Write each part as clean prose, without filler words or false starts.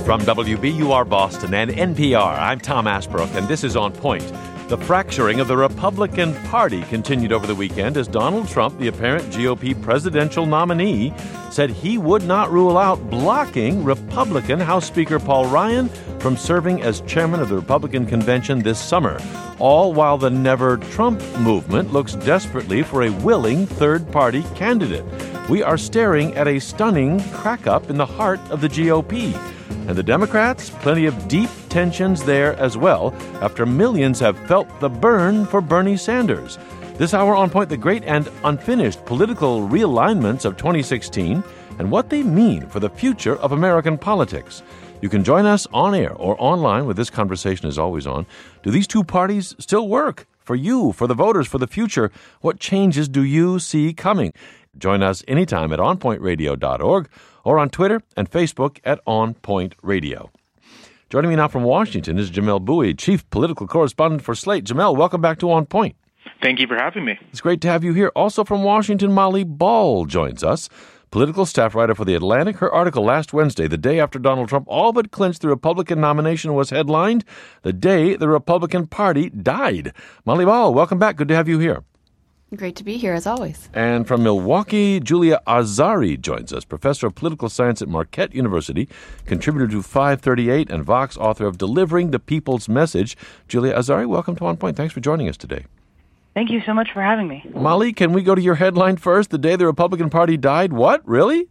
From WBUR Boston and NPR, I'm Tom Asbrook, and this is On Point. The fracturing of the Republican Party continued over the weekend as Donald Trump, the apparent GOP presidential nominee, said he would not rule out blocking Republican House Speaker Paul Ryan from serving as chairman of the Republican convention this summer, all while the Never Trump movement looks desperately for a willing third-party candidate. We are staring at a stunning crack-up in the heart of the GOP. And the Democrats, plenty of deep tensions there as well, after millions have felt the burn for Bernie Sanders. This hour On Point, the great and unfinished political realignments of 2016 and what they mean for the future of American politics. You can join us on air or online where this conversation is always on. Do these two parties still work? For you, for the voters, for the future, what changes do you see coming? Join us anytime at onpointradio.org or on Twitter and Facebook at On Point Radio. Joining me now from Washington is Jamelle Bouie, Chief Political Correspondent for Slate. Jamelle, welcome back to On Point. Thank you for having me. It's great to have you here. Also from Washington, Molly Ball joins us, political staff writer for The Atlantic. Her article last Wednesday, the day after Donald Trump all but clinched the Republican nomination, was headlined, "The Day the Republican Party Died." Molly Ball, welcome back. Good to have you here. Great to be here, as always. And from Milwaukee, Julia Azari joins us, professor of political science at Marquette University, contributor to 538 and Vox, author of Delivering the People's Message. Julia Azari, welcome to On Point. Thanks for joining us today. Thank you so much for having me. Molly, can we go to your headline first? The day the Republican Party died? What? Really?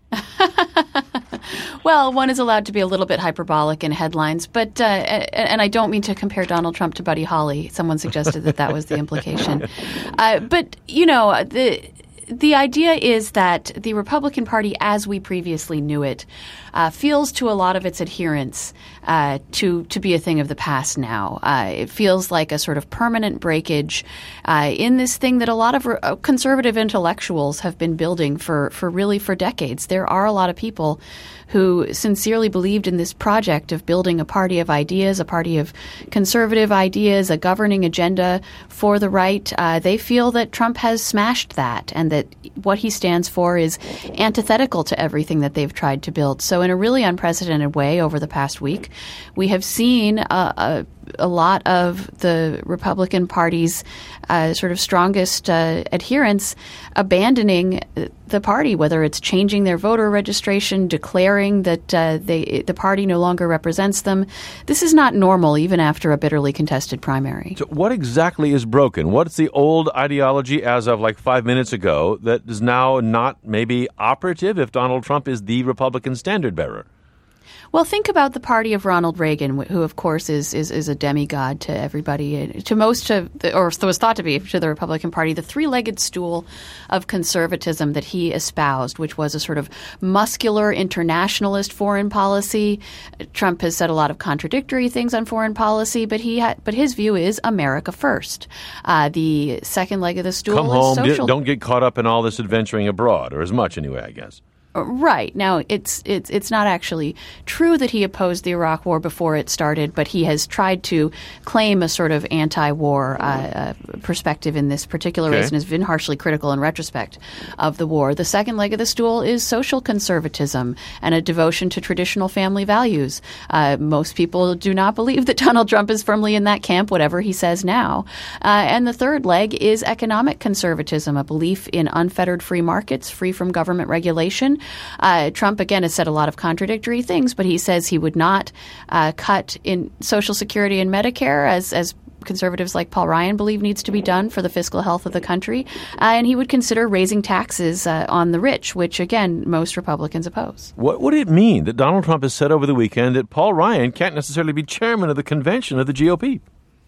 Well, one is allowed to be a little bit hyperbolic in headlines, but and I don't mean to compare Donald Trump to Buddy Holly. Someone suggested that was the implication. But, you know, the idea is that the Republican Party, as we previously knew it, feels to a lot of its adherents to be a thing of the past now. It feels like a sort of permanent breakage in this thing that a lot of conservative intellectuals have been building for decades. There are a lot of people who sincerely believed in this project of building a party of ideas, a party of conservative ideas, a governing agenda for the right. They feel that Trump has smashed that and that what he stands for is antithetical to everything that they've tried to build. So in a really unprecedented way over the past week, we have seen a lot of the Republican Party's sort of strongest adherents abandoning the party, whether it's changing their voter registration, declaring that the party no longer represents them. This is not normal, even after a bitterly contested primary. So what exactly is broken? What's the old ideology as of like 5 minutes ago that is now not maybe operative if Donald Trump is the Republican standard bearer? Well, think about the party of Ronald Reagan, who, of course, is a demigod to everybody, to most of, or was thought to be to the Republican Party, the three-legged stool of conservatism that he espoused, which was a sort of muscular internationalist foreign policy. Trump has said a lot of contradictory things on foreign policy, but his view is America first. The second leg of the stool is social. Don't get caught up in all this adventuring abroad, or as much anyway, I guess. Right. Now, it's not actually true that he opposed the Iraq War before it started, but he has tried to claim a sort of anti-war perspective in this particular race and has been harshly critical in retrospect of the war. The second leg of the stool is social conservatism and a devotion to traditional family values. Most people do not believe that Donald Trump is firmly in that camp, whatever he says now. And the third leg is economic conservatism, a belief in unfettered free markets, free from government regulation. Trump, again, has said a lot of contradictory things, but he says he would not cut in Social Security and Medicare, as conservatives like Paul Ryan believe needs to be done for the fiscal health of the country. And he would consider raising taxes on the rich, which, again, most Republicans oppose. What would it mean that Donald Trump has said over the weekend that Paul Ryan can't necessarily be chairman of the convention of the GOP?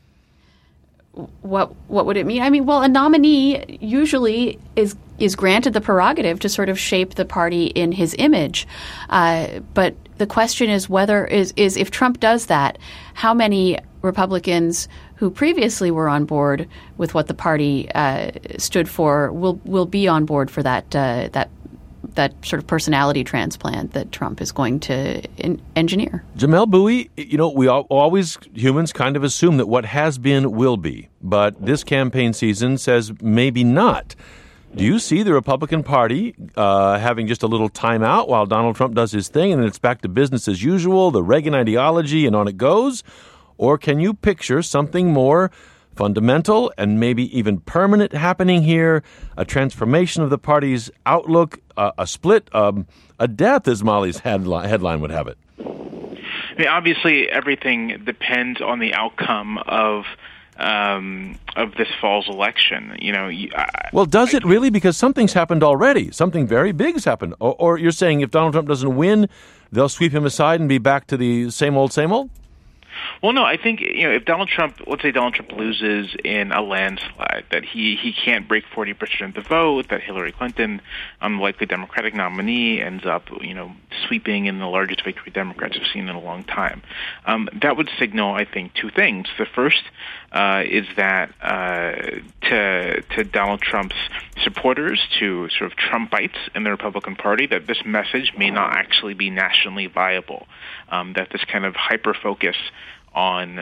What would it mean? I mean, well, a nominee usually is granted the prerogative to sort of shape the party in his image. But the question is is if Trump does that, how many Republicans who previously were on board with what the party stood for will be on board for that sort of personality transplant that Trump is going to engineer. Jamelle Bouie, we always, humans kind of assume that what has been will be, but this campaign season says maybe not. Do you see the Republican Party having just a little time out while Donald Trump does his thing and then it's back to business as usual, the Reagan ideology, and on it goes? Or can you picture something more fundamental and maybe even permanent happening here, a transformation of the party's outlook, a split, a death, as Molly's headline would have it? I mean, obviously, everything depends on the outcome of this fall's election. Well, does it really? Because something's happened already. Something very big's happened. Or you're saying if Donald Trump doesn't win, they'll sweep him aside and be back to the same old, same old? Well, no, I think, if let's say Donald Trump loses in a landslide, that he can't break 40% of the vote, that Hillary Clinton, likely Democratic nominee, ends up, sweeping in the largest victory Democrats have seen in a long time. That would signal, I think, two things. The first is that to Donald Trump's supporters, to sort of Trumpites in the Republican Party, that this message may not actually be nationally viable, that this kind of hyper-focus on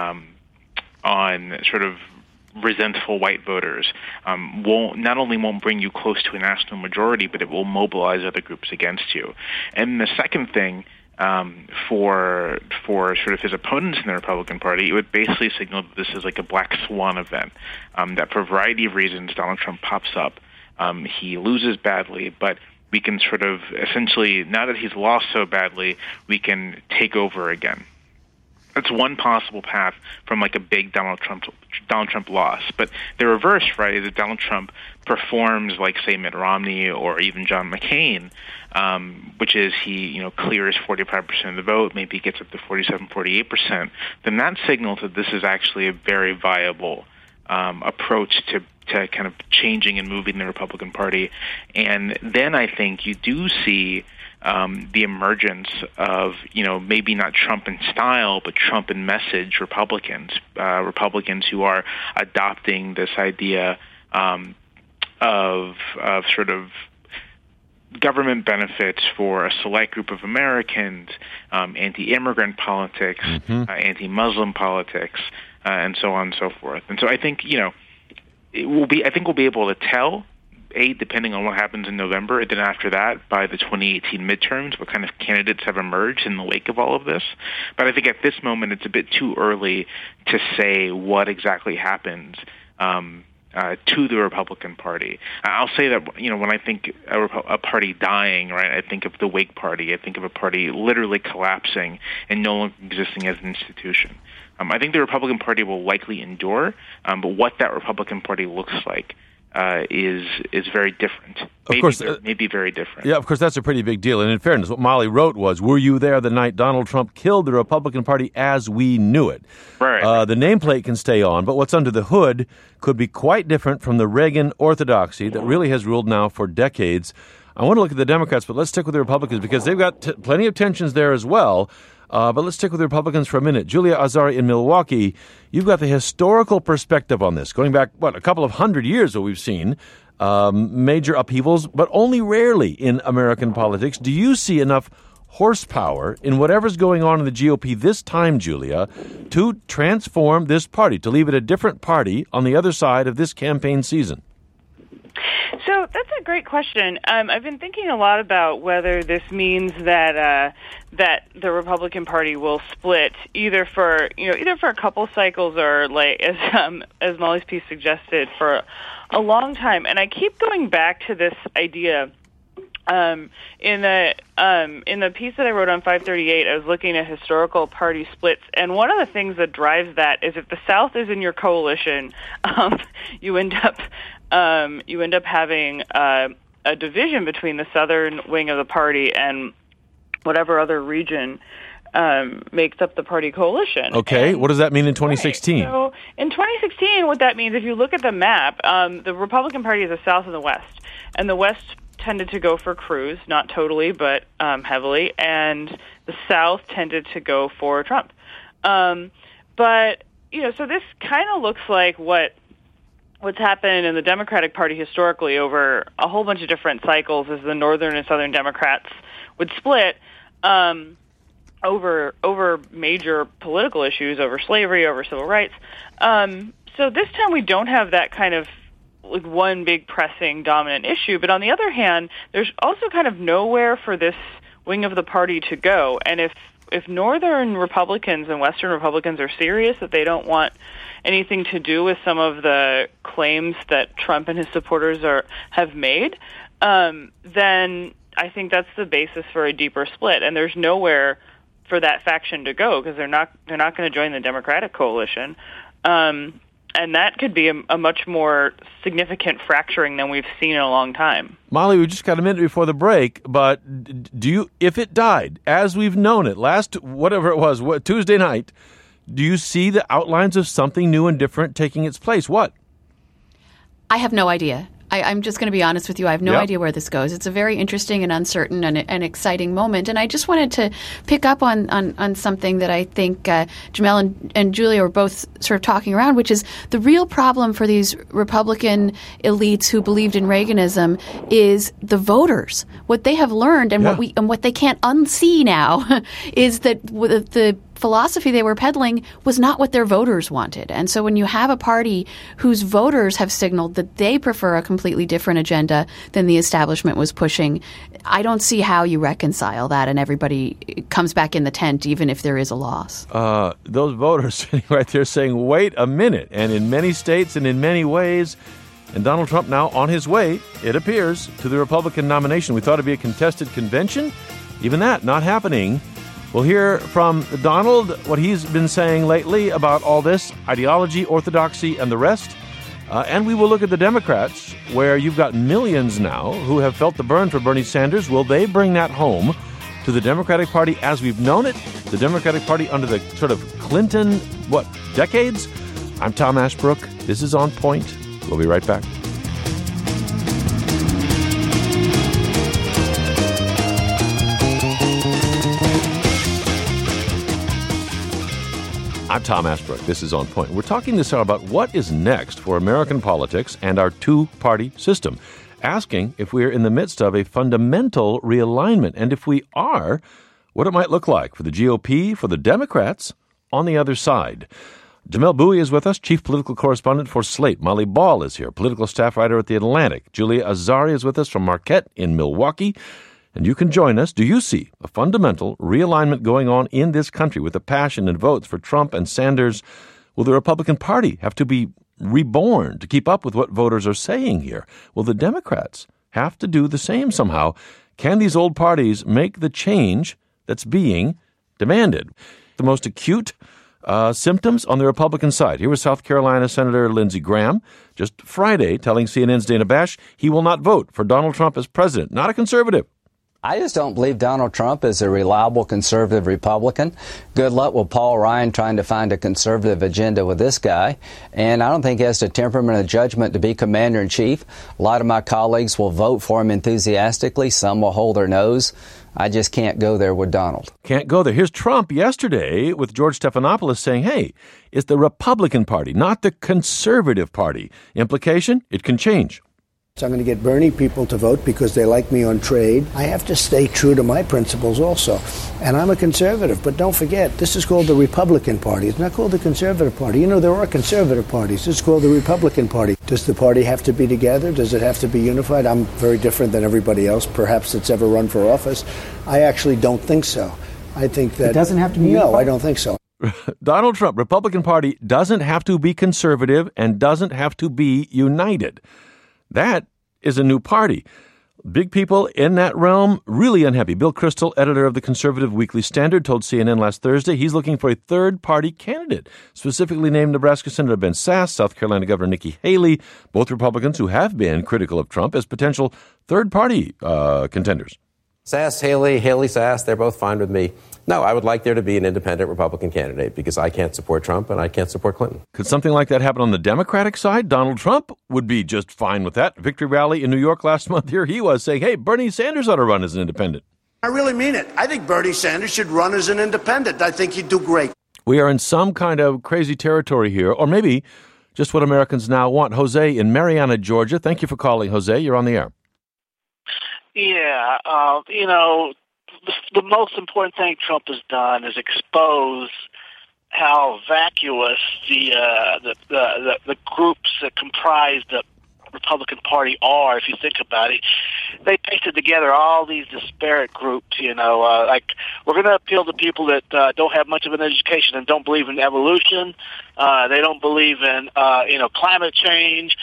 sort of resentful white voters not only won't bring you close to a national majority, but it will mobilize other groups against you. And the second thing, for sort of his opponents in the Republican Party, it would basically signal that this is like a black swan event, that for a variety of reasons Donald Trump pops up. He loses badly, but we can sort of essentially, now that he's lost so badly, we can take over again. That's one possible path from like a big Donald Trump loss. But the reverse, right, is that Donald Trump performs like, say, Mitt Romney or even John McCain, which is he, clears 45% of the vote, maybe gets up to 47, 48%, then that signals that this is actually a very viable approach to kind of changing and moving the Republican Party. And then I think you do see the emergence of, maybe not Trump in style, but Trump in message Republicans who are adopting this idea of sort of government benefits for a select group of Americans, anti-immigrant politics, anti-Muslim politics, and so on and so forth. And so I think, we'll be able to tell, depending on what happens in November, and then after that, by the 2018 midterms, what kind of candidates have emerged in the wake of all of this. But I think at this moment, it's a bit too early to say what exactly happens to the Republican Party. I'll say that, when I think a party dying, right, I think of the Whig Party. I think of a party literally collapsing and no longer existing as an institution. I think the Republican Party will likely endure, but what that Republican Party looks like is very different. Of course, maybe very different. Yeah, of course, that's a pretty big deal. And in fairness, what Molly wrote was, were you there the night Donald Trump killed the Republican Party as we knew it? Right. The nameplate can stay on, but what's under the hood could be quite different from the Reagan orthodoxy that really has ruled now for decades. I want to look at the Democrats, but let's stick with the Republicans because they've got plenty of tensions there as well. But let's stick with the Republicans for a minute. Julia Azari in Milwaukee, you've got the historical perspective on this. Going back, a couple of hundred years that we've seen major upheavals, but only rarely in American politics. Do you see enough horsepower in whatever's going on in the GOP this time, Julia, to transform this party, to leave it a different party on the other side of this campaign season? So that's a great question. I've been thinking a lot about whether this means that the Republican Party will split either for a couple cycles or, like as Molly's piece suggested, for a long time. And I keep going back to this idea. In the piece that I wrote on 538, I was looking at historical party splits, and one of the things that drives that is if the South is in your coalition, you end up having a division between the southern wing of the party and whatever other region makes up the party coalition. Okay, and, what does that mean in 2016? Right. So in 2016, what that means, if you look at the map, the Republican Party is the South and the West, and the West tended to go for Cruz, not totally, but heavily, and the South tended to go for Trump. But, so this kind of looks like what's happened in the Democratic Party historically over a whole bunch of different cycles is the Northern and Southern Democrats would split over major political issues, over slavery, over civil rights. So this time we don't have that kind of like one big pressing dominant issue. But on the other hand, there's also kind of nowhere for this wing of the party to go. And if Northern Republicans and Western Republicans are serious that they don't want anything to do with some of the claims that Trump and his supporters have made, then I think that's the basis for a deeper split. And there's nowhere for that faction to go because they're not going to join the Democratic coalition. And that could be a much more significant fracturing than we've seen in a long time. Molly, we just got a minute before the break, but if it died as we've known it Tuesday night, do you see the outlines of something new and different taking its place? What? I have no idea. I'm just going to be honest with you. I have no idea where this goes. It's a very interesting and uncertain and exciting moment. And I just wanted to pick up on something that I think Jamelle and Julia were both sort of talking around, which is the real problem for these Republican elites who believed in Reaganism is the voters. What they have learned and what they can't unsee now is that the philosophy they were peddling was not what their voters wanted. And so when you have a party whose voters have signaled that they prefer a completely different agenda than the establishment was pushing, I don't see how you reconcile that and everybody comes back in the tent even if there is a loss. Those voters sitting right there saying, wait a minute. And in many states and in many ways, and Donald Trump now on his way, it appears, to the Republican nomination. We thought it'd be a contested convention. Even that not happening. We'll hear from Donald what he's been saying lately about all this, ideology, orthodoxy, and the rest. And we will look at the Democrats, where you've got millions now who have felt the burn for Bernie Sanders. Will they bring that home to the Democratic Party as we've known it? The Democratic Party under the sort of Clinton, decades? I'm Tom Ashbrook. This is On Point. We'll be right back. I'm Tom Ashbrook. This is On Point. We're talking this hour about what is next for American politics and our two-party system, asking if we're in the midst of a fundamental realignment, and if we are, what it might look like for the GOP, for the Democrats on the other side. Jamelle Bouie is with us, chief political correspondent for Slate. Molly Ball is here, political staff writer at The Atlantic. Julia Azari is with us from Marquette in Milwaukee. And you can join us. Do you see a fundamental realignment going on in this country with the passion and votes for Trump and Sanders? Will the Republican Party have to be reborn to keep up with what voters are saying here? Will the Democrats have to do the same somehow? Can these old parties make the change that's being demanded? The most acute symptoms on the Republican side. Here was South Carolina Senator Lindsey Graham just Friday telling CNN's Dana Bash he will not vote for Donald Trump as president, not a conservative. I just don't believe Donald Trump is a reliable conservative Republican. Good luck with Paul Ryan trying to find a conservative agenda with this guy. And I don't think he has the temperament or judgment to be commander-in-chief. A lot of my colleagues will vote for him enthusiastically. Some will hold their nose. I just can't go there with Donald. Can't go there. Here's Trump yesterday with George Stephanopoulos saying, hey, it's the Republican Party, not the Conservative Party. Implication? It can change. So I'm going to get Bernie people to vote because they like me on trade. I have to stay true to my principles also. And I'm a conservative. But don't forget, this is called the Republican Party. It's not called the Conservative Party. You know, there are conservative parties. This is called the Republican Party. Does the party have to be together? Does it have to be unified? I'm very different than everybody else, perhaps, that's ever run for office. I actually don't think so. I think that... It doesn't have to be unified? No, I don't think so. Donald Trump, Republican Party, doesn't have to be conservative and doesn't have to be united. That is a new party. Big people in that realm really unhappy. Bill Kristol, editor of the Conservative Weekly Standard, told CNN last Thursday he's looking for a third-party candidate, specifically named Nebraska Senator Ben Sasse, South Carolina Governor Nikki Haley, both Republicans who have been critical of Trump as potential third-party contenders. Sasse, Haley, Sasse, they're both fine with me. No, I would like there to be an independent Republican candidate because I can't support Trump and I can't support Clinton. Could something like that happen on the Democratic side? Donald Trump would be just fine with that. Victory Rally in New York last month, here he was saying, hey, Bernie Sanders ought to run as an independent. I really mean it. I think Bernie Sanders should run as an independent. I think he'd do great. We are in some kind of crazy territory here, or maybe just what Americans now want. Jose in Marianna, Georgia. Thank you for calling, Jose. You're on the air. Yeah, the most important thing Trump has done is expose how vacuous the groups that comprise the Republican Party are, if you think about it. They pasted together all these disparate groups, like we're going to appeal to people that don't have much of an education and don't believe in evolution. They don't believe in, climate change.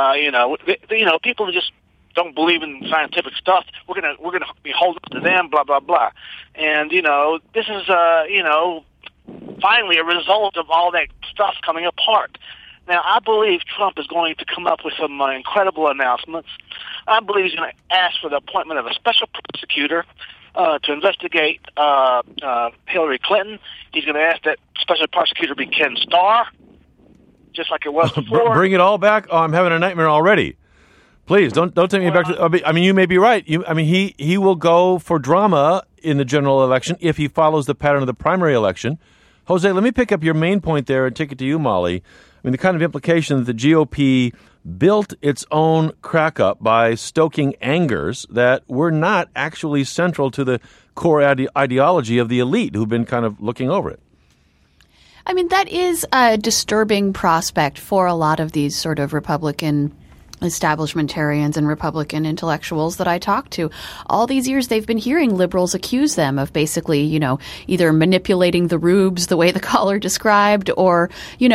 People that just don't believe in scientific stuff. We're gonna be holding up to them, blah blah blah. And this is finally a result of all that stuff coming apart. Now, I believe Trump is going to come up with some incredible announcements. I believe he's going to ask for the appointment of a special prosecutor to investigate Hillary Clinton. He's going to ask that special prosecutor be Ken Starr, just like it was before. Bring it all back? Oh, I'm having a nightmare already. Please, don't take me back to... I mean, you may be right. He will go for drama in the general election if he follows the pattern of the primary election. Jose, let me pick up your main point there and take it to you, Molly. I mean, the kind of implication that the GOP built its own crack-up by stoking angers that were not actually central to the core ideology of the elite who've been kind of looking over it. I mean, that is a disturbing prospect for a lot of these sort of Republican establishmentarians and Republican intellectuals that I talk to. All these years they've been hearing liberals accuse them of basically, either manipulating the rubes the way the caller described or,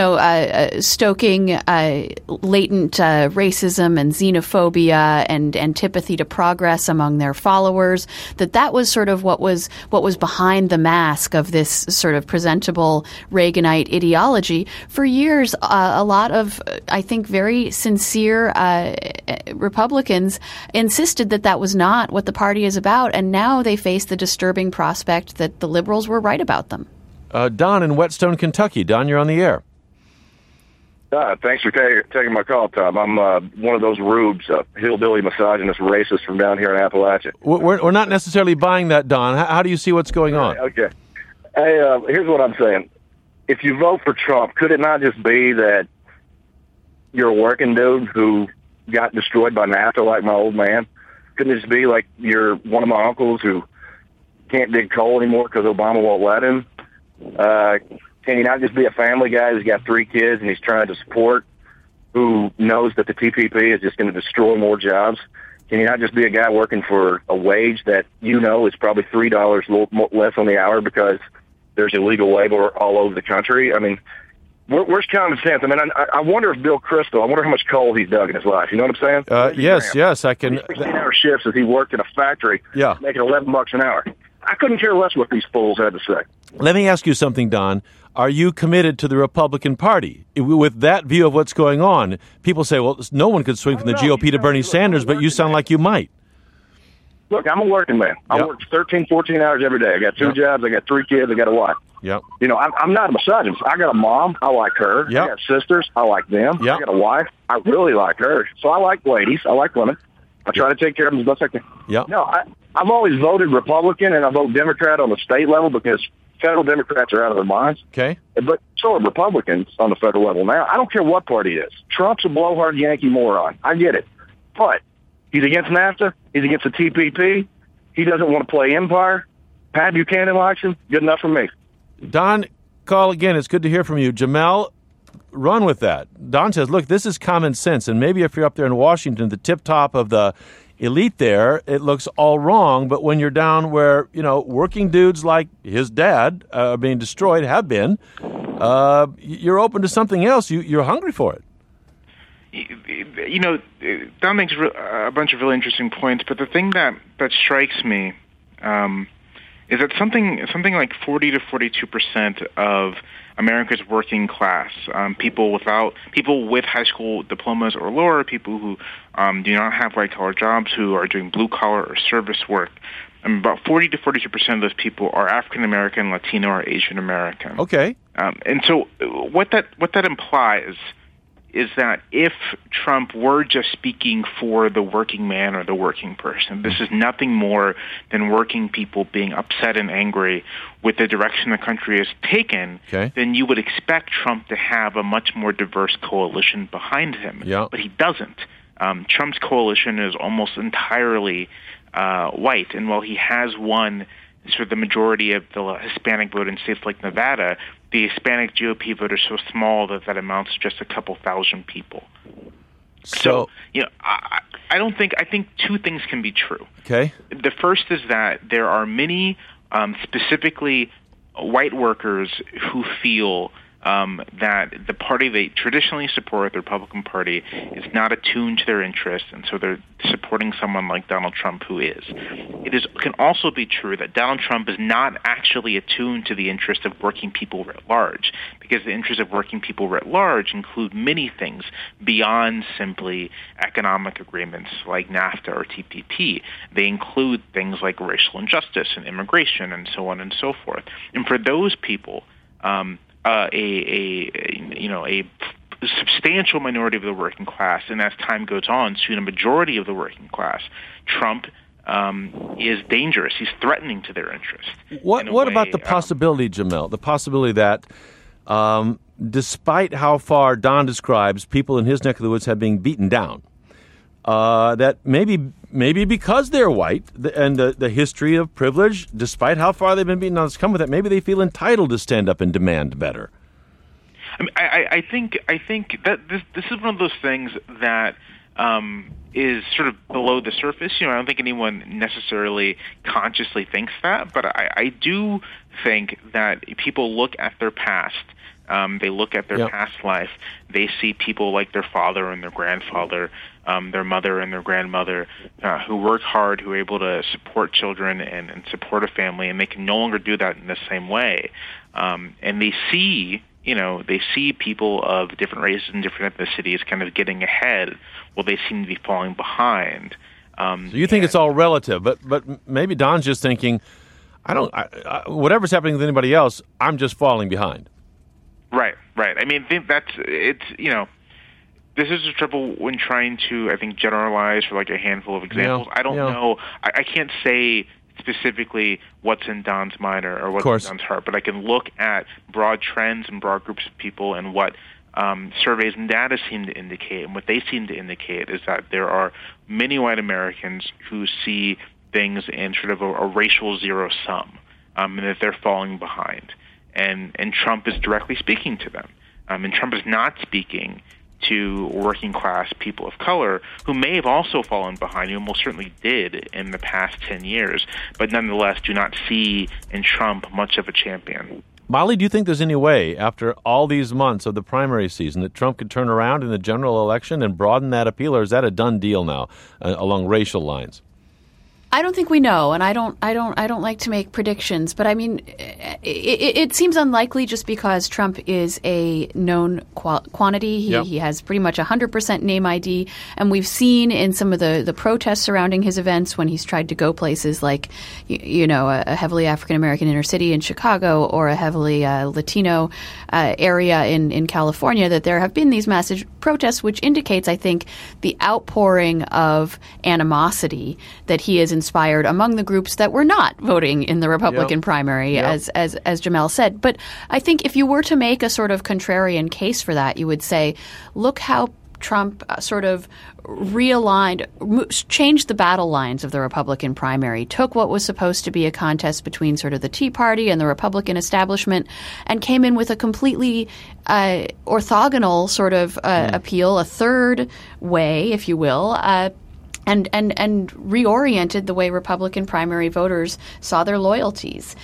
stoking latent racism and xenophobia and antipathy to progress among their followers, that was sort of what was behind the mask of this sort of presentable Reaganite ideology. For years, a lot of, I think, very sincere Republicans insisted that was not what the party is about, and now they face the disturbing prospect that the liberals were right about them. Don in Whetstone, Kentucky. Don, you're on the air. Thanks for taking my call, Tom. I'm one of those rubes, hillbilly misogynist racist from down here in Appalachia. We're not necessarily buying that, Don. How do you see what's going on? Okay. Hey, here's what I'm saying. If you vote for Trump, could it not just be that you're a working dude who got destroyed by NAFTA like my old man? Couldn't it just be like you're one of my uncles who can't dig coal anymore because Obama won't let him? Can you not just be a family guy who's got 3 kids and he's trying to support, who knows that the TPP is just going to destroy more jobs? Can you not just be a guy working for a wage that is probably $3 less on the hour because there's illegal labor all over the country? I mean, where's common sense? I mean, I wonder if Bill Kristol, I wonder how much coal he's dug in his life. You know what I'm saying? Yes, I can. 16-hour shifts as he worked in a factory, making $11 an hour. I couldn't care less what these fools had to say. Let me ask you something, Don. Are you committed to the Republican Party? With that view of what's going on, people say, well, no one could swing from the GOP to Bernie Sanders, but you sound like you might. Look, I'm a working man. I work 13, 14 hours every day. I got 2 jobs. I got 3 kids. I got a wife. Yep. I'm not a misogynist. I got a mom. I like her. Yep. I got sisters. I like them. Yep. I got a wife. I really like her. So I like ladies. I like women. I try to take care of them as best I can. Yep. No, I've always voted Republican, and I vote Democrat on the state level because federal Democrats are out of their minds. Okay. But so are Republicans on the federal level now. I don't care what party it is. Trump's a blowhard Yankee moron. I get it. But he's against NAFTA. He's against the TPP. He doesn't want to play empire. Pat Buchanan likes him. Good enough for me. Don, call again. It's good to hear from you. Jamel, run with that. Don says, look, this is common sense. And maybe if you're up there in Washington, the tip top of the elite there, it looks all wrong. But when you're down where, working dudes like his dad are being destroyed, have been, you're open to something else. You're hungry for it. Don makes a bunch of really interesting points, but the thing that strikes me is that something like 40 to 42% of America's working class, people with high school diplomas or lower, people who do not have white-collar jobs, who are doing blue-collar or service work, about 40 to 42% of those people are African-American, Latino, or Asian-American. Okay. And so what that implies is that if Trump were just speaking for the working man or the working person, this is nothing more than working people being upset and angry with the direction the country has taken, then you would expect Trump to have a much more diverse coalition behind him. Yeah. But he doesn't. Trump's coalition is almost entirely white, and while he has won sort of the majority of the Hispanic vote in states like Nevada, the Hispanic GOP vote is so small that amounts to just a couple thousand people. So I think two things can be true. Okay. The first is that there are many, specifically white workers, who feel that the party they traditionally support, the Republican Party, is not attuned to their interests, and so they're supporting someone like Donald Trump who is. Can also be true that Donald Trump is not actually attuned to the interests of working people writ large, because the interests of working people writ large include many things beyond simply economic agreements like NAFTA or TPP. They include things like racial injustice and immigration and so on and so forth. And for those people, a substantial minority of the working class, and as time goes on, soon a majority of the working class, Trump is dangerous. He's threatening to their interests. What about the possibility, Jamel, the possibility that despite how far Don describes people in his neck of the woods have been beaten down, that maybe because they're white and the history of privilege, despite how far they've been beaten down, has come with it, maybe they feel entitled to stand up and demand better? I think that this is one of those things that is sort of below the surface. I don't think anyone necessarily consciously thinks that, but I do think that people look at their past. They look at their past life. They see people like their father and their grandfather, their mother and their grandmother, who work hard, who are able to support children and support a family, and they can no longer do that in the same way. And they see people of different races and different ethnicities kind of getting ahead while they seem to be falling behind. So you think it's all relative, but maybe Don's just thinking, whatever's happening with anybody else, I'm just falling behind. Right. I mean, this is the trouble when trying to, I think, generalize for like a handful of examples. I don't know. I can't say specifically what's in Don's mind or what's in Don's heart, but I can look at broad trends and broad groups of people and what surveys and data seem to indicate. And what they seem to indicate is that there are many white Americans who see things in sort of a racial zero sum, and that they're falling behind. And Trump is directly speaking to them. And Trump is not speaking to working class people of color who may have also fallen behind, who almost certainly did in the past 10 years, but nonetheless do not see in Trump much of a champion. Molly, do you think there's any way, after all these months of the primary season, that Trump could turn around in the general election and broaden that appeal, or is that a done deal now along racial lines? I don't think we know, and I don't like to make predictions. But I mean, it seems unlikely just because Trump is a known quantity. He has pretty much 100% name ID, and we've seen in some of the protests surrounding his events when he's tried to go places like, a heavily African American inner city in Chicago or a heavily Latino area in California, that there have been these massive protests, which indicates, I think, the outpouring of animosity that he is inspired among the groups that were not voting in the Republican primary, as Jamel said. But I think if you were to make a sort of contrarian case for that, you would say, look how Trump sort of realigned, changed the battle lines of the Republican primary, took what was supposed to be a contest between sort of the Tea Party and the Republican establishment, and came in with a completely orthogonal sort of appeal, a third way, if you will, and reoriented the way Republican primary voters saw their loyalties.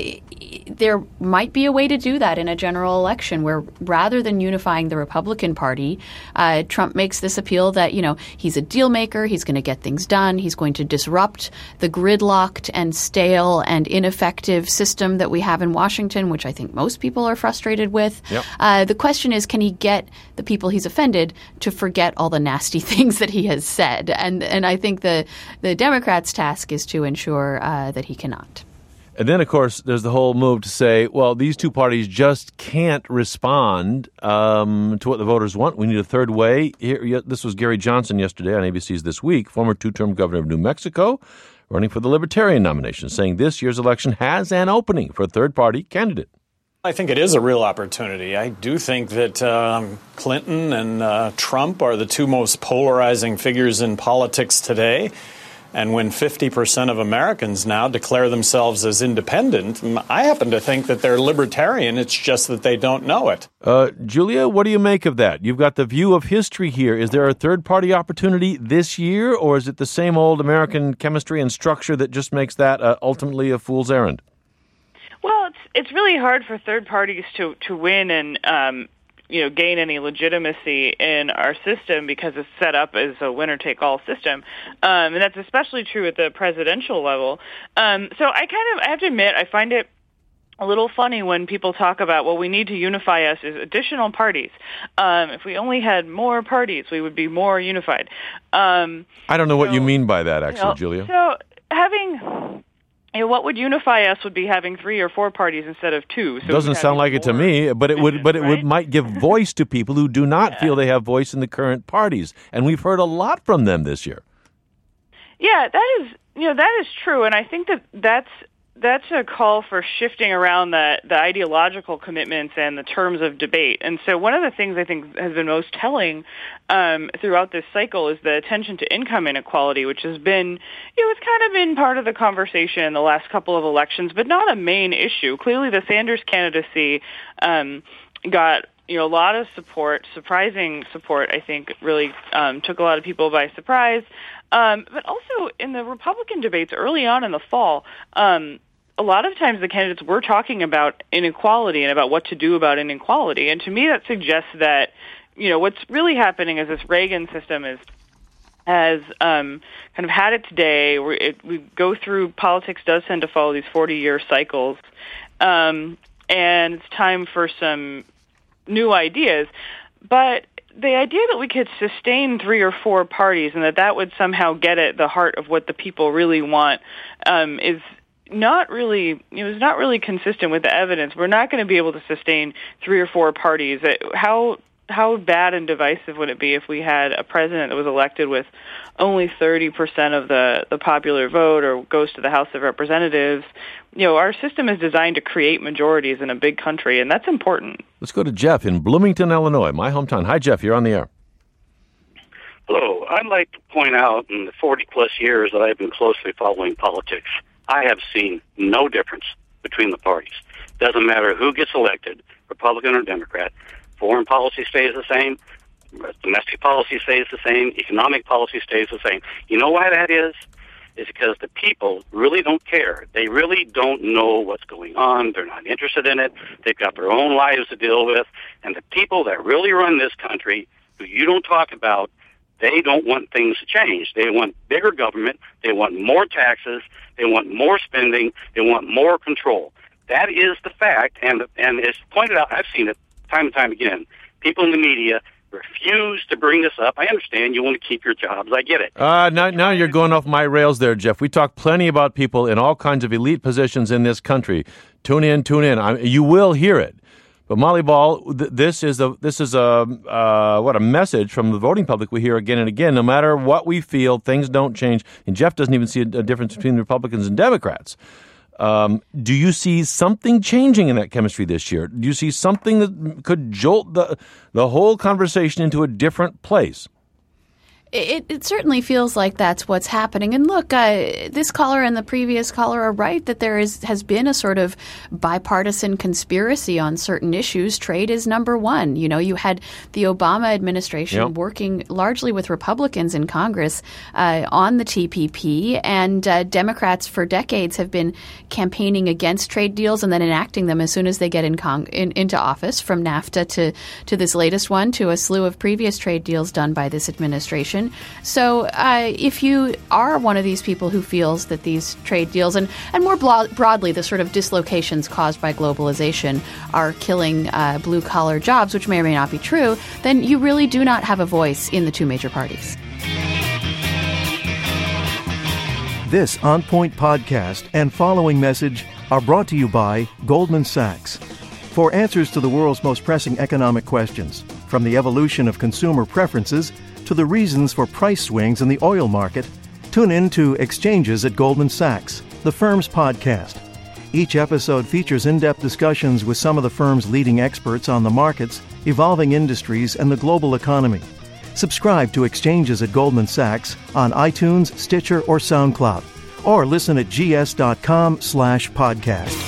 There might be a way to do that in a general election where rather than unifying the Republican Party, Trump makes this appeal that, he's a deal maker, he's going to get things done, he's going to disrupt the gridlocked and stale and ineffective system that we have in Washington, which I think most people are frustrated with. The question is, can he get the people he's offended to forget all the nasty things that he has said? And I think the Democrats' task is to ensure that he cannot. And then, of course, there's the whole move to say, well, these two parties just can't respond to what the voters want. We need a third way. This was Gary Johnson yesterday on ABC's This Week, former two-term governor of New Mexico, running for the Libertarian nomination, saying this year's election has an opening for a third-party candidate. I think it is a real opportunity. I do think that Clinton and Trump are the two most polarizing figures in politics today. And when 50% of Americans now declare themselves as independent, I happen to think that they're libertarian. It's just that they don't know it. Julia, what do you make of that? You've got the view of history here. Is there a third-party opportunity this year, or is it the same old American chemistry and structure that just makes that ultimately a fool's errand? Well, it's really hard for third parties to win and gain any legitimacy in our system because it's set up as a winner-take-all system, and that's especially true at the presidential level. So I have to admit, I find it a little funny when people talk about, well, we need to unify us as additional parties. If we only had more parties, we would be more unified. I don't know what you mean by that, actually, Julia. So having... what would unify us would be having 3 or 4 parties instead of 2. So doesn't sound like it to me, but it would. But it might give voice to people who do not feel they have voice in the current parties, and we've heard a lot from them this year. Yeah, that is true, and I think that's a call for shifting around the ideological commitments and the terms of debate. And so one of the things I think has been most telling throughout this cycle is the attention to income inequality, which has been, it's kind of been part of the conversation in the last couple of elections, but not a main issue. Clearly the Sanders candidacy got a lot of support, surprising support, I think, really took a lot of people by surprise. But also in the Republican debates early on in the fall, a lot of times the candidates were talking about inequality and about what to do about inequality. And to me, that suggests that, what's really happening is this Reagan system has kind of had its day. We go through, politics does tend to follow these 40-year cycles. And it's time for some new ideas. But the idea that we could sustain 3 or 4 parties and that would somehow get at the heart of what the people really want is not really consistent with the evidence. We're not going to be able to sustain 3 or 4 parties. How bad and divisive would it be if we had a president that was elected with only 30% of the popular vote or goes to the House of Representatives? Our system is designed to create majorities in a big country, and that's important. Let's go to Jeff in Bloomington, Illinois, my hometown. Hi, Jeff. You're on the air. Hello. I'd like to point out in the 40-plus years that I've been closely following politics, I have seen no difference between the parties. Doesn't matter who gets elected, Republican or Democrat. Foreign policy stays the same. Domestic policy stays the same. Economic policy stays the same. You know why that is? It's because the people really don't care. They really don't know what's going on. They're not interested in it. They've got their own lives to deal with. And the people that really run this country, who you don't talk about, they don't want things to change. They want bigger government. They want more taxes. They want more spending. They want more control. That is the fact. And as pointed out, I've seen it time and time again. People in the media refuse to bring this up. I understand you want to keep your jobs. I get it. Now you're going off my rails there, Jeff. We talk plenty about people in all kinds of elite positions in this country. Tune in. You will hear it. But Molly Ball, this is a message from the voting public we hear again and again. No matter what we feel, things don't change. And Jeff doesn't even see a difference between Republicans and Democrats. Do you see something changing in that chemistry this year? Do you see something that could jolt the whole conversation into a different place? It certainly feels like that's what's happening. And look, this caller and the previous caller are right that there has been a sort of bipartisan conspiracy on certain issues. Trade is number one. You had the Obama administration working largely with Republicans in Congress on the TPP, and Democrats for decades have been campaigning against trade deals and then enacting them as soon as they get into office, from NAFTA to this latest one, to a slew of previous trade deals done by this administration. So if you are one of these people who feels that these trade deals and more broadly the sort of dislocations caused by globalization are killing blue-collar jobs, which may or may not be true, then you really do not have a voice in the two major parties. This On Point podcast and following message are brought to you by Goldman Sachs. For answers to the world's most pressing economic questions, from the evolution of consumer preferences to the reasons for price swings in the oil market, tune in to Exchanges at Goldman Sachs, the firm's podcast. Each episode features in-depth discussions with some of the firm's leading experts on the markets, evolving industries, and the global economy. Subscribe to Exchanges at Goldman Sachs on iTunes, Stitcher, or SoundCloud. Or listen at gs.com/podcast.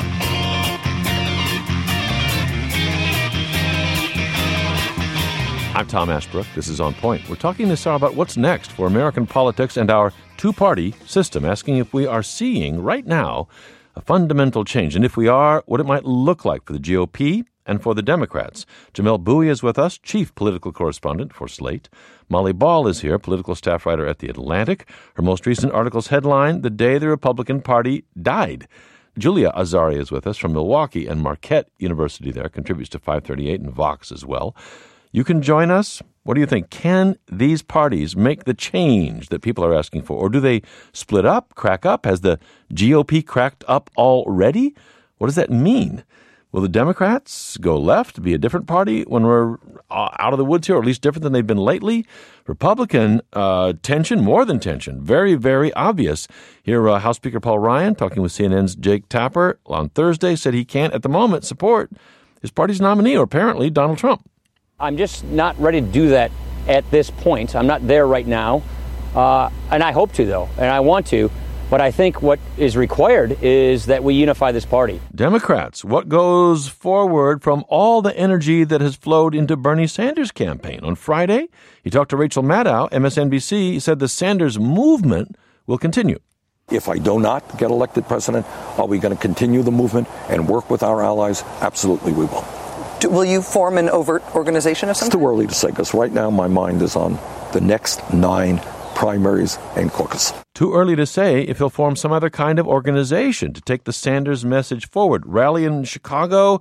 I'm Tom Ashbrook. This is On Point. We're talking this hour about what's next for American politics and our two-party system, asking if we are seeing right now a fundamental change, and if we are, what it might look like for the GOP and for the Democrats. Jamelle Bouie is with us, chief political correspondent for Slate. Molly Ball is here, political staff writer at The Atlantic. Her most recent article's headline, The Day the Republican Party Died. Julia Azari is with us from Milwaukee, and Marquette University there, contributes to 538 and Vox as well. You can join us. What do you think? Can these parties make the change that people are asking for? Or do they split up, crack up? Has the GOP cracked up already? What does that mean? Will the Democrats go left, be a different party when we're out of the woods here, or at least different than they've been lately? Republican tension, more than tension, very, very obvious. Here, House Speaker Paul Ryan, talking with CNN's Jake Tapper on Thursday, said he can't at the moment support his party's nominee, or apparently Donald Trump. I'm just not ready to do that at this point. I'm not there right now. And I hope to, though, and I want to. But I think what is required is that we unify this party. Democrats, what goes forward from all the energy that has flowed into Bernie Sanders' campaign? On Friday, he talked to Rachel Maddow, MSNBC. He said the Sanders movement will continue. If I do not get elected president, are we going to continue the movement and work with our allies? Absolutely, we will. Will you form an overt organization of some kind? It's too early to say, because right now my mind is on the next 9 primaries and caucus. Too early to say if he'll form some other kind of organization to take the Sanders message forward. Rally in Chicago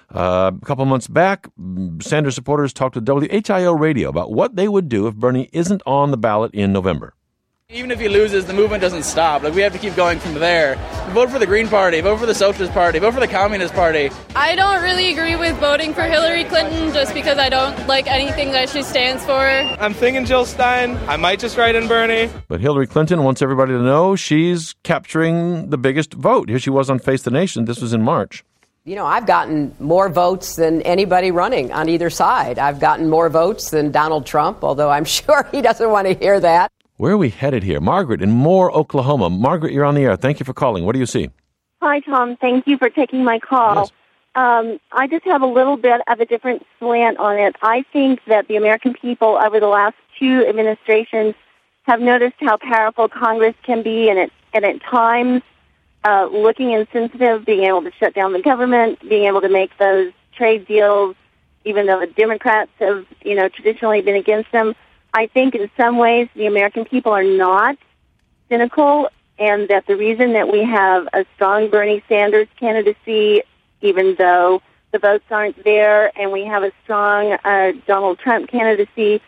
a couple months back, Sanders supporters talked to WHIO Radio about what they would do if Bernie isn't on the ballot in November. Even if he loses, the movement doesn't stop. We have to keep going from there. Vote for the Green Party, vote for the Socialist Party, vote for the Communist Party. I don't really agree with voting for Hillary Clinton just because I don't like anything that she stands for. I'm thinking Jill Stein. I might just write in Bernie. But Hillary Clinton wants everybody to know she's capturing the biggest vote. Here she was on Face the Nation. This was in March. You know, I've gotten more votes than anybody running on either side. I've gotten more votes than Donald Trump, although I'm sure he doesn't want to hear that. Where are we headed here? Margaret in Moore, Oklahoma. Margaret, you're on the air. Thank you for calling. What do you see? Hi, Tom. Thank you for taking my call. Yes. I just have a little bit of a different slant on it. I think that the American people over the last 2 administrations have noticed how powerful Congress can be, and at times looking insensitive, being able to shut down the government, being able to make those trade deals, even though the Democrats have, traditionally been against them. I think in some ways the American people are not cynical, and that the reason that we have a strong Bernie Sanders candidacy, even though the votes aren't there, and we have a strong Donald Trump candidacy,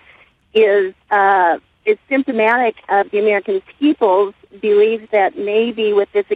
is symptomatic of the American people's belief that maybe with this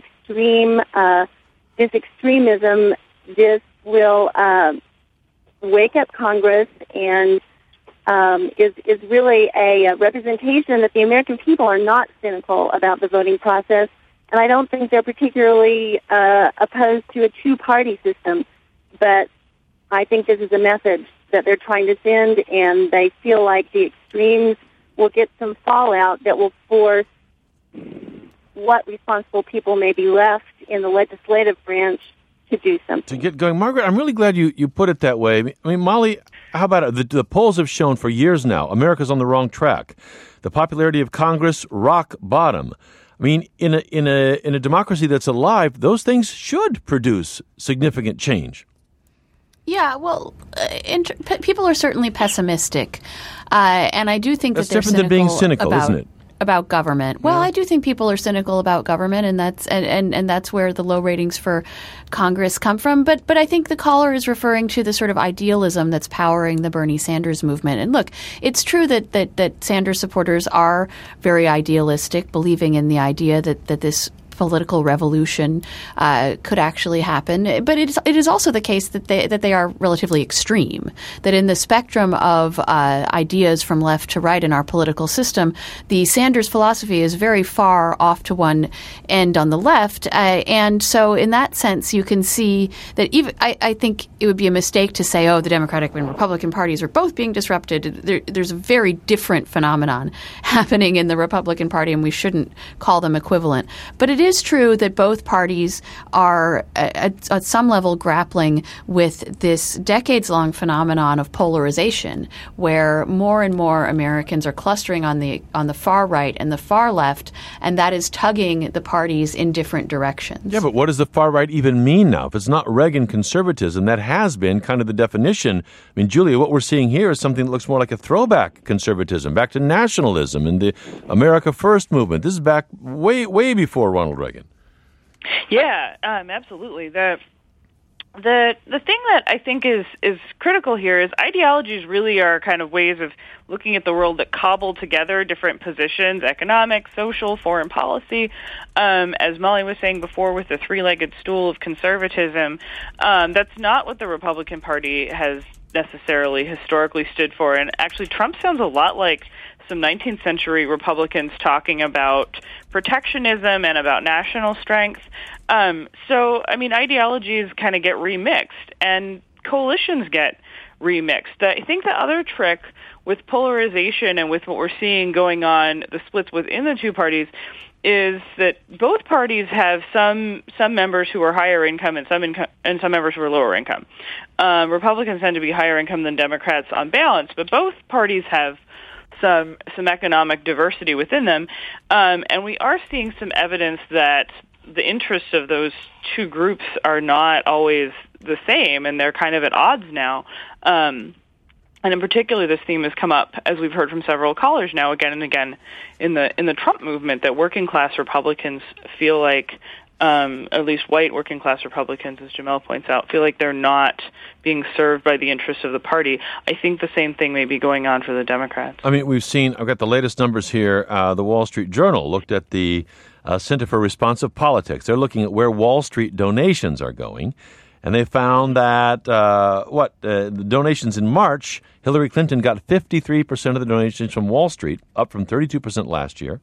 extremism, this will wake up Congress and is really a representation that the American people are not cynical about the voting process, and I don't think they're particularly opposed to a two-party system. But I think this is a message that they're trying to send, and they feel like the extremes will get some fallout that will force what responsible people may be left in the legislative branch to do something. To get going. Margaret, I'm really glad you put it that way. I mean, Molly, how about it? The polls have shown for years now America's on the wrong track. The popularity of Congress, rock bottom. I mean, in a democracy that's alive, those things should produce significant change. Yeah, well, people are certainly pessimistic, and I do think that's that they're different than being cynical, isn't it? About government. Well, I do think people are cynical about government, and that's where the low ratings for Congress come from. But I think the caller is referring to the sort of idealism that's powering the Bernie Sanders movement. And look, it's true that Sanders supporters are very idealistic, believing in the idea that this political revolution could actually happen. But it is also the case that they are relatively extreme, that in the spectrum of ideas from left to right in our political system, the Sanders philosophy is very far off to one end on the left. And so in that sense, you can see that even I think it would be a mistake to say, oh, the Democratic and Republican parties are both being disrupted. There's a very different phenomenon happening in the Republican Party, and we shouldn't call them equivalent. But it is true that both parties are at some level grappling with this decades-long phenomenon of polarization, where more and more Americans are clustering on the far right and the far left, and that is tugging the parties in different directions. Yeah, but what does the far right even mean now? If it's not Reagan conservatism, that has been kind of the definition. I mean, Julia, what we're seeing here is something that looks more like a throwback conservatism, back to nationalism and the America First movement. This is back way before Ronald Reagan. Yeah, absolutely. The thing that I think is critical here is ideologies really are kind of ways of looking at the world that cobble together different positions, economic, social, foreign policy. As Molly was saying before with the three-legged stool of conservatism, that's not what the Republican Party has necessarily historically stood for. And actually, Trump sounds a lot like some 19th century Republicans talking about protectionism and about national strength. So, I mean, ideologies kind of get remixed and coalitions get remixed. I think the other trick with polarization and with what we're seeing going on, the splits within the two parties, is that both parties have some members who are higher income and some members who are lower income. Republicans tend to be higher income than Democrats on balance, but both parties have some economic diversity within them, and we are seeing some evidence that the interests of those two groups are not always the same, and they're kind of at odds now. And in particular, this theme has come up, as we've heard from several callers now, again and again, in the Trump movement, that working class Republicans feel like, at least white working class Republicans, as Jamel points out, feel like they're not being served by the interests of the party. I think the same thing may be going on for the Democrats. I mean, I've got the latest numbers here. The Wall Street Journal looked at the Center for Responsive Politics. They're looking at where Wall Street donations are going. And they found that the donations in March, Hillary Clinton got 53% of the donations from Wall Street, up from 32% last year.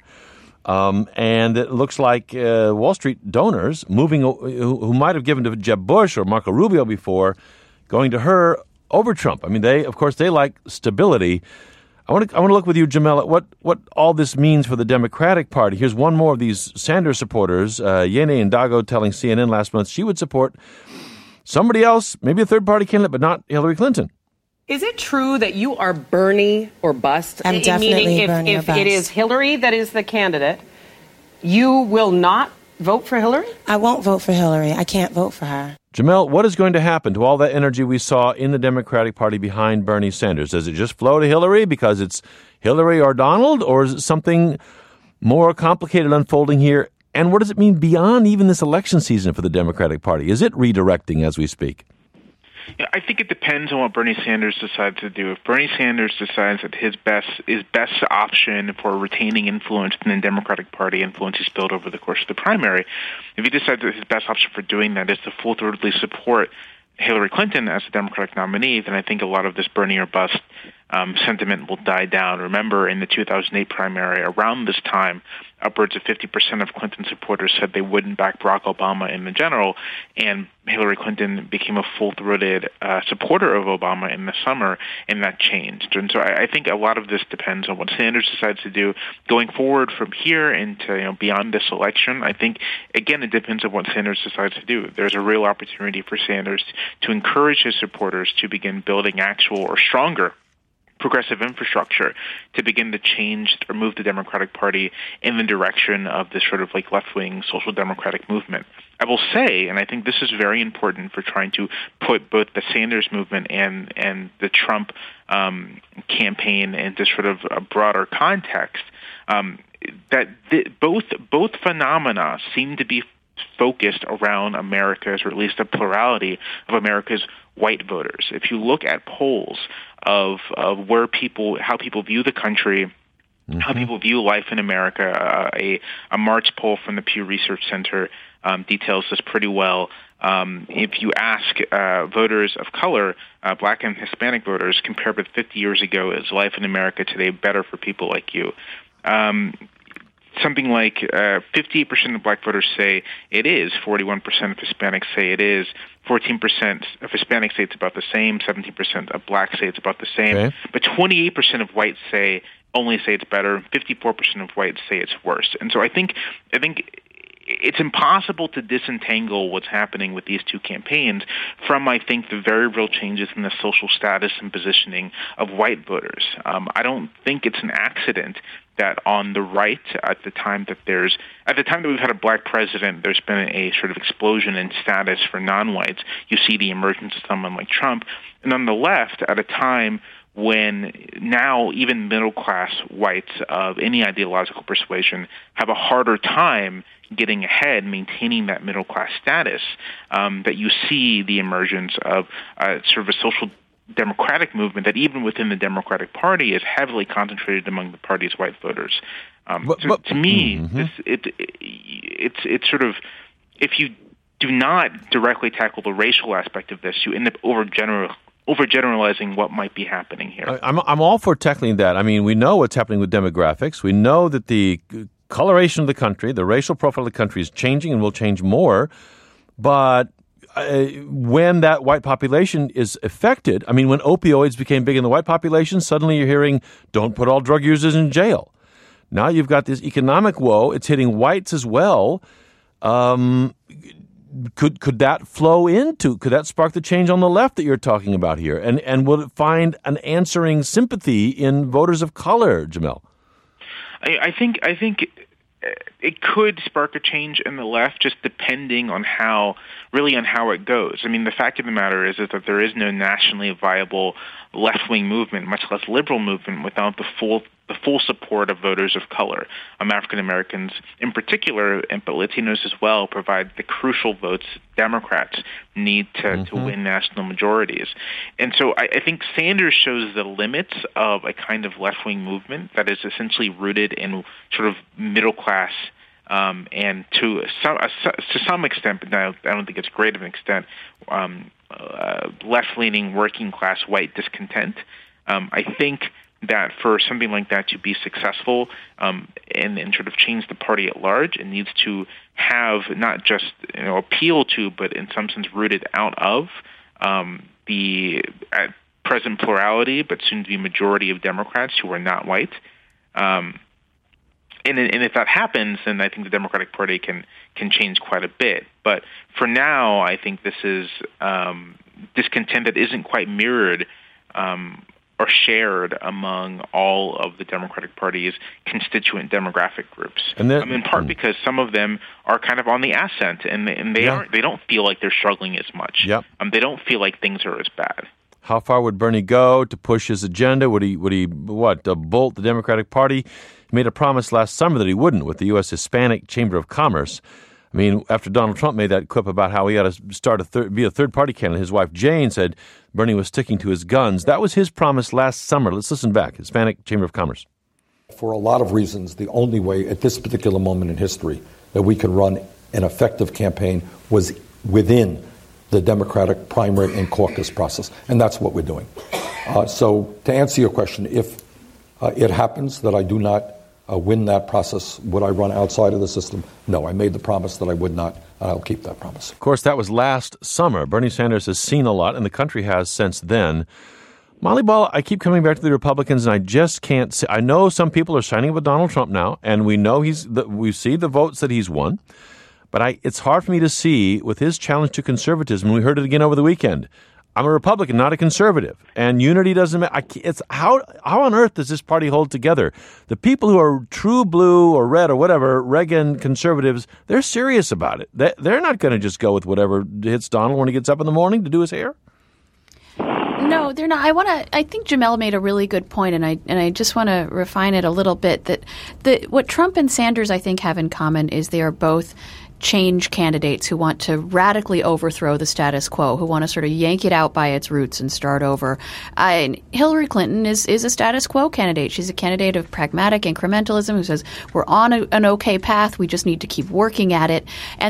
And it looks like Wall Street donors who might have given to Jeb Bush or Marco Rubio before, going to her over Trump. I mean, they like stability. I want to look with you, Jamel, at what all this means for the Democratic Party. Here's one more of these Sanders supporters, Yene Ndago, telling CNN last month she would support somebody else, maybe a third-party candidate, but not Hillary Clinton. Is it true that you are Bernie or bust? I'm definitely meaning Bernie or if bust. It is Hillary that is the candidate, you will not vote for Hillary? I won't vote for Hillary. I can't vote for her. Jamel, what is going to happen to all that energy we saw in the Democratic Party behind Bernie Sanders? Does it just flow to Hillary because it's Hillary or Donald, or is it something more complicated unfolding here? And what does it mean beyond even this election season for the Democratic Party? Is it redirecting as we speak? Yeah, I think it depends on what Bernie Sanders decides to do. If Bernie Sanders decides that his best option for retaining influence in the Democratic Party, influence he's built over the course of the primary, if he decides that his best option for doing that is to full-throatedly support Hillary Clinton as the Democratic nominee, then I think a lot of this Bernie or bust sentiment will die down. Remember, in the 2008 primary, around this time, upwards of 50% of Clinton supporters said they wouldn't back Barack Obama in the general, and Hillary Clinton became a full-throated supporter of Obama in the summer, and that changed. And so I think a lot of this depends on what Sanders decides to do going forward from here into beyond this election. I think, again, it depends on what Sanders decides to do. There's a real opportunity for Sanders to encourage his supporters to begin building actual or stronger progressive infrastructure to begin to change or move the Democratic Party in the direction of this sort of like left-wing social democratic movement. I will say, and I think this is very important for trying to put both the Sanders movement and the Trump campaign into sort of a broader context, that both phenomena seem to be focused around America's, or at least a plurality of America's white voters. If you look at polls of how people view the country how people view life in America. A March poll from the Pew Research Center details this pretty well. If you ask voters of color, black and Hispanic voters, compared with 50 years ago, is life in America today better for people like you? Something like 58% of black voters say it is. 41% of Hispanics say it is. 14% of Hispanics say it's about the same. 17% of blacks say it's about the same. Okay. But 28% of whites only say it's better. 54% of whites say it's worse. And so I think it's impossible to disentangle what's happening with these two campaigns from, I think, the very real changes in the social status and positioning of white voters. I don't think it's an accident that on the right, at the time that we've had a black president, there's been a sort of explosion in status for non-whites. You see the emergence of someone like Trump. And on the left, at a time when now even middle-class whites of any ideological persuasion have a harder time getting ahead, maintaining that middle-class status, that you see the emergence of sort of a social democratic movement that even within the Democratic Party is heavily concentrated among the party's white voters. To me, it's sort of, if you do not directly tackle the racial aspect of this, you end up overgeneralizing what might be happening here. I'm all for tackling that. I mean, we know what's happening with demographics. We know that the coloration of the country, the racial profile of the country is changing and will change more. But when that white population is affected, I mean, when opioids became big in the white population, suddenly you're hearing, don't put all drug users in jail. Now you've got this economic woe. It's hitting whites as well. Could that flow into, could that spark the change on the left that you're talking about here? And will it find an answering sympathy in voters of color, Jamel? I think it could spark a change in the left, just depending on how it goes. I mean, the fact of the matter is that there is no nationally viable left-wing movement, much less liberal movement, without the full support of voters of color. African Americans in particular, but Latinos as well, provide the crucial votes Democrats need to win national majorities. And so I think Sanders shows the limits of a kind of left-wing movement that is essentially rooted in sort of middle-class and to some extent, but I don't think it's great of an extent, left-leaning working-class white discontent. I think that for something like that to be successful and sort of change the party at large, it needs to have not just appeal to, but in some sense rooted out of the at present plurality, but soon to be majority of Democrats who are not white. And if that happens, then I think the Democratic Party can change quite a bit. But for now, I think this is discontent that isn't quite mirrored or shared among all of the Democratic Party's constituent demographic groups. And in part because some of them are kind of on the ascent, and they don't feel like they're struggling as much. Yep. They don't feel like things are as bad. How far would Bernie go to push his agenda? Would he bolt the Democratic Party? He made a promise last summer that he wouldn't with the U.S. Hispanic Chamber of Commerce. I mean, after Donald Trump made that quip about how he ought to start be a third-party candidate, his wife Jane said Bernie was sticking to his guns. That was his promise last summer. Let's listen back. Hispanic Chamber of Commerce. For a lot of reasons, the only way at this particular moment in history that we could run an effective campaign was within the Democratic primary and caucus process, and that's what we're doing. So to answer your question, if it happens that I do not win that process, would I run outside of the system? No, I made the promise that I would not, and I'll keep that promise. Of course, that was last summer. Bernie Sanders has seen a lot, and the country has since then. Molly Ball, I keep coming back to the Republicans, and I just can't see. I know some people are signing up with Donald Trump now, and we know we see the votes that he's won. But it's hard for me to see with his challenge to conservatism. We heard it again over the weekend. I'm a Republican, not a conservative, and unity doesn't matter. It's how on earth does this party hold together? The people who are true blue or red or whatever, Reagan conservatives, they're serious about it. They're not going to just go with whatever hits Donald when he gets up in the morning to do his hair. No, they're not. I think Jamel made a really good point, and I just want to refine it a little bit. That what Trump and Sanders I think have in common is they are both change candidates who want to radically overthrow the status quo, who want to sort of yank it out by its roots and start over. And Hillary Clinton is a status quo candidate. She's a candidate of pragmatic incrementalism who says we're on an okay path. We just need to keep working at it.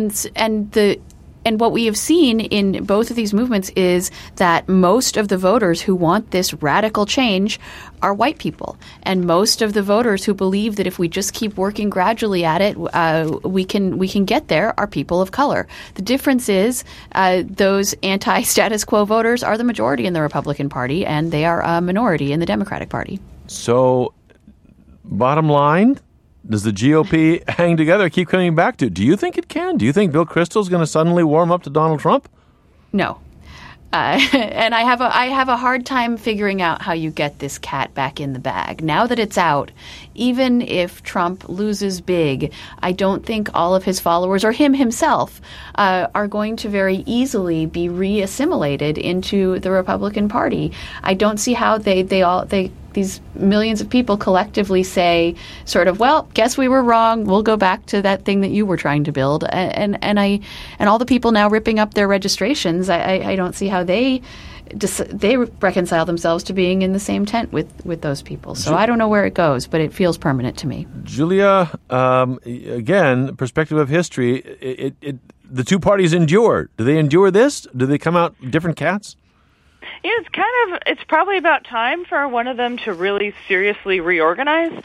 And what we have seen in both of these movements is that most of the voters who want this radical change are white people. And most of the voters who believe that if we just keep working gradually at it, we can get there are people of color. The difference is those anti-status quo voters are the majority in the Republican Party, and they are a minority in the Democratic Party. So, bottom line, does the GOP hang together? I keep coming back to, do you think it can? Do you think Bill Kristol's going to suddenly warm up to Donald Trump? No. And I have a hard time figuring out how you get this cat back in the bag. Now that it's out, even if Trump loses big, I don't think all of his followers or him himself are going to very easily be re-assimilated into the Republican Party. I don't see how these millions of people collectively say sort of, well, guess we were wrong. We'll go back to that thing that you were trying to build. And all the people now ripping up their registrations, I don't see how they reconcile themselves to being in the same tent with those people. So I don't know where it goes, but it feels permanent to me. Julia, again, perspective of history, the two parties endure. Do they endure this? Do they come out different cats? Yeah, it's probably about time for one of them to really seriously reorganize.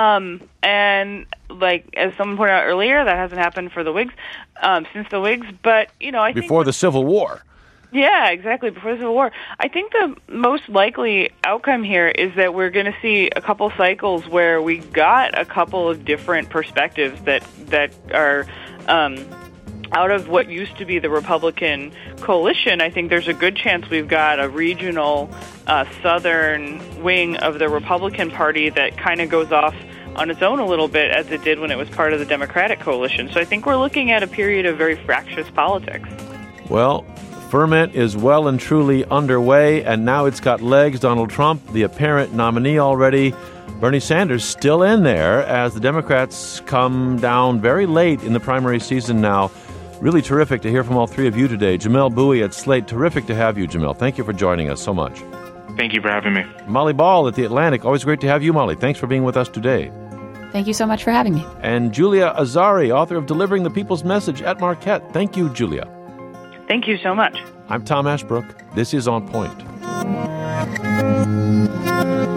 And like, as someone pointed out earlier, that hasn't happened for the Whigs, since the Whigs. But, I think before the Civil War. Yeah, exactly. Before the Civil War. I think the most likely outcome here is that we're going to see a couple cycles where we got a couple of different perspectives that are out of what used to be the Republican coalition. I think there's a good chance we've got a regional southern wing of the Republican Party that kind of goes off on its own a little bit, as it did when it was part of the Democratic coalition. So I think we're looking at a period of very fractious politics. Well, ferment is well and truly underway, and now it's got legs. Donald Trump, the apparent nominee already. Bernie Sanders still in there as the Democrats come down very late in the primary season now. Really terrific to hear from all three of you today. Jamelle Bouie at Slate, terrific to have you, Jamelle. Thank you for joining us so much. Thank you for having me. Molly Ball at The Atlantic, always great to have you, Molly. Thanks for being with us today. Thank you so much for having me. And Julia Azari, author of Delivering the People's Message at Marquette. Thank you, Julia. Thank you so much. I'm Tom Ashbrook. This is On Point.